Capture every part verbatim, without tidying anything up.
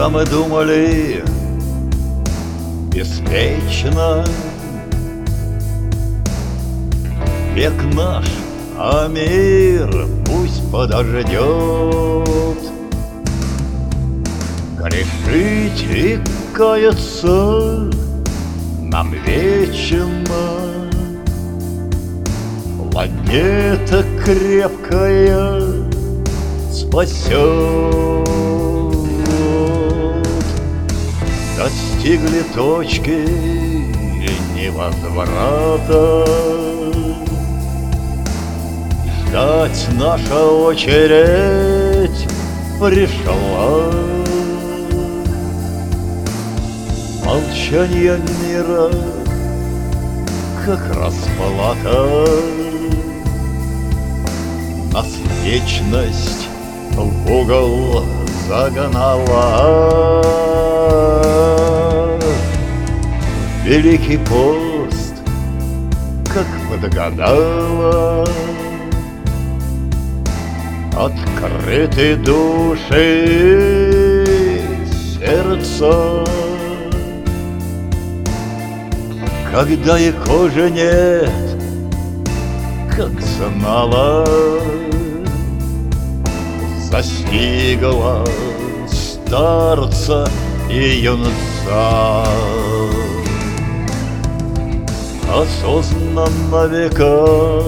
когда мы думали беспечно, век наш, а мир пусть подождет. Грешить и каяться нам вечно. Планета крепкая спасет. Достигли точки невозврата. Ждать наша очередь пришла. Молчание мира, как расплата, нас вечность в угол загнала. Великий пост, как подгадала, открыты души, сердца. Когда и кожи нет, как знала, застигла старца и юнца. Осознанно века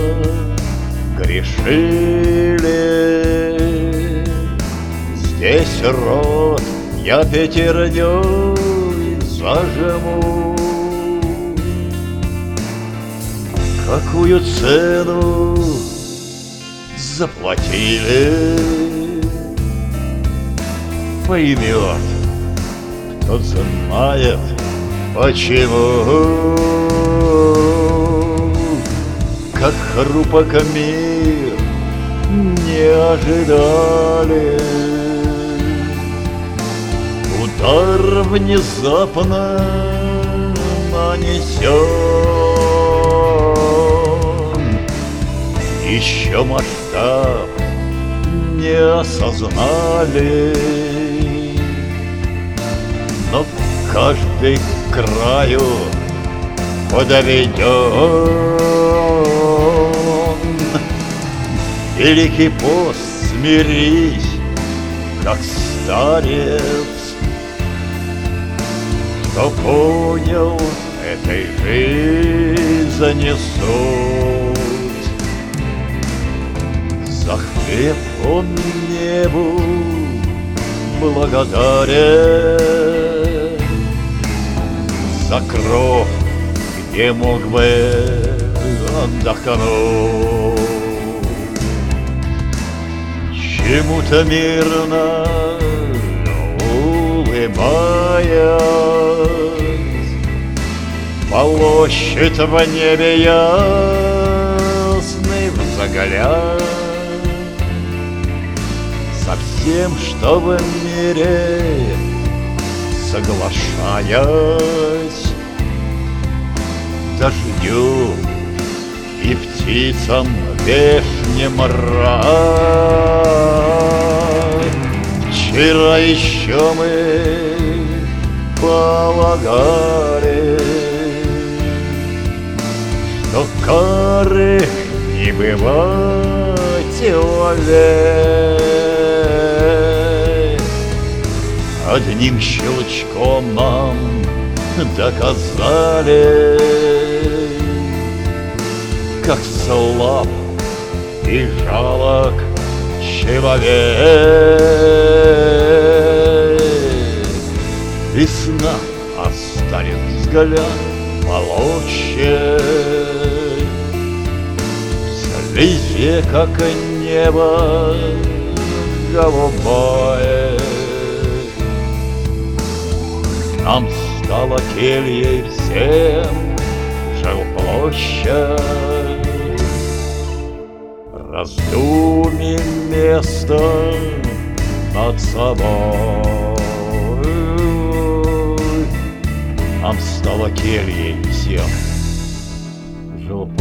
грешили. Здесь рот я пятерней зажму. Какую цену заплатили, поймет, кто знает почему. Как хрупок мир, не ожидали. Удар внезапно нанесен. Еще масштаб не осознали, но каждый к краю подведен. Великий пост, смирись, как старец, кто понял этой жизни суть. За хлеб он небу благодарен, за кровь, где мог бы отдохнуть. Чему-то мирно улыбаясь, полощет в небе ясный взгляд. Со всем, что в мире, соглашаясь, дождю и птицам вешним рай. Вчера еще мы полагали, что кары не бывать вовек. Одним щелчком нам доказали, как слаб и жалок человек. Весна оставит взгляд молчит, в слезе, как небо голубое. Нам стало кельей всем жилплощадь, раздумий место над собой. Нам стало кельей всем жилплощадь.